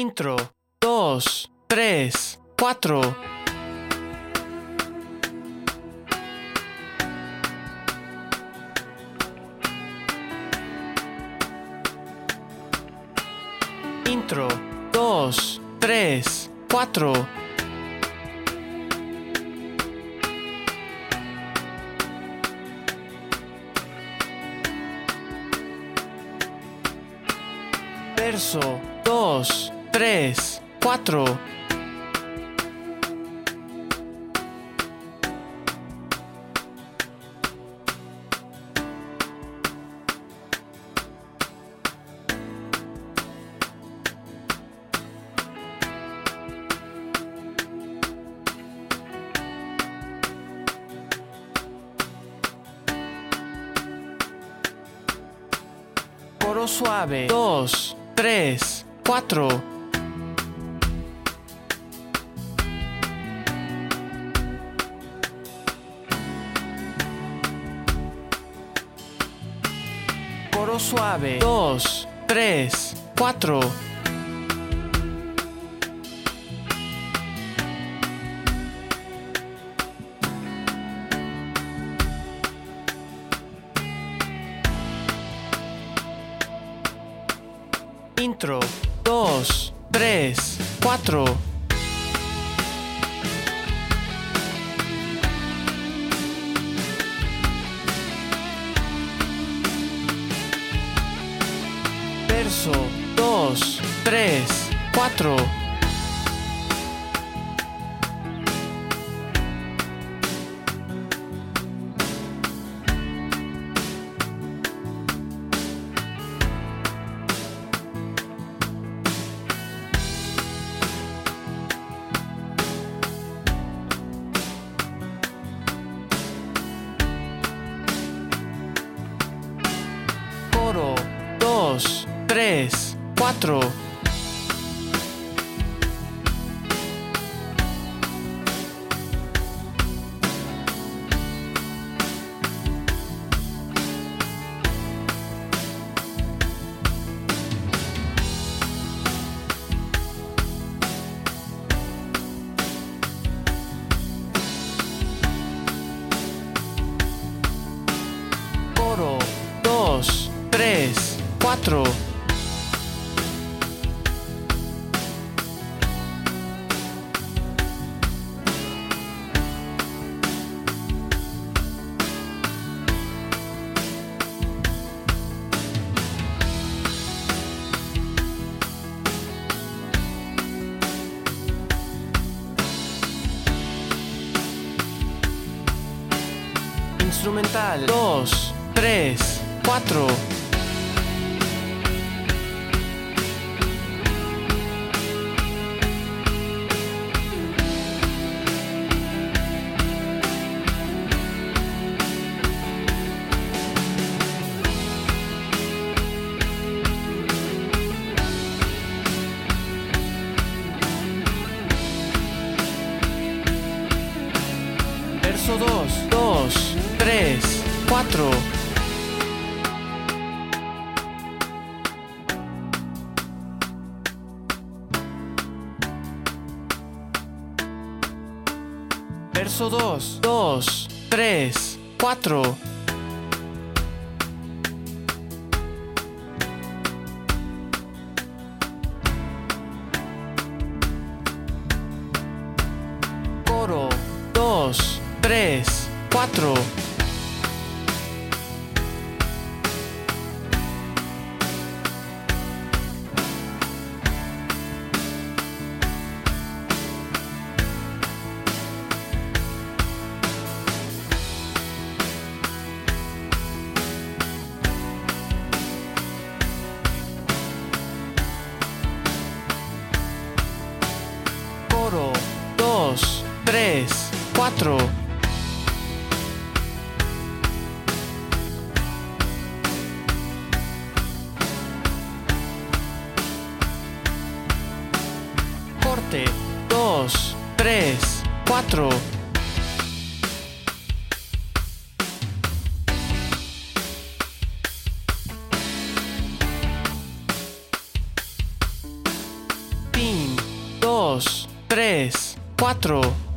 Intro, 2, 3, 4. Intro, 2, 3, 4. Verso, 2, 3, 4. Coro suave, 2, 3, 4. Coro suave, 2, 3, 4. Intro, 2, 3, 4. Verso, 2, 3, 4. Coro, 2, 3, 4. Coro, 2, 3, 4. Instrumental, 2, 3, 4. Verso 2, 2, 3, 4. Verso 2, 2, 3, 4. Coro, 2, 3, 4. Coro, 2, 3, 4. Corte, 2, 3, 4. 2, 3, 4.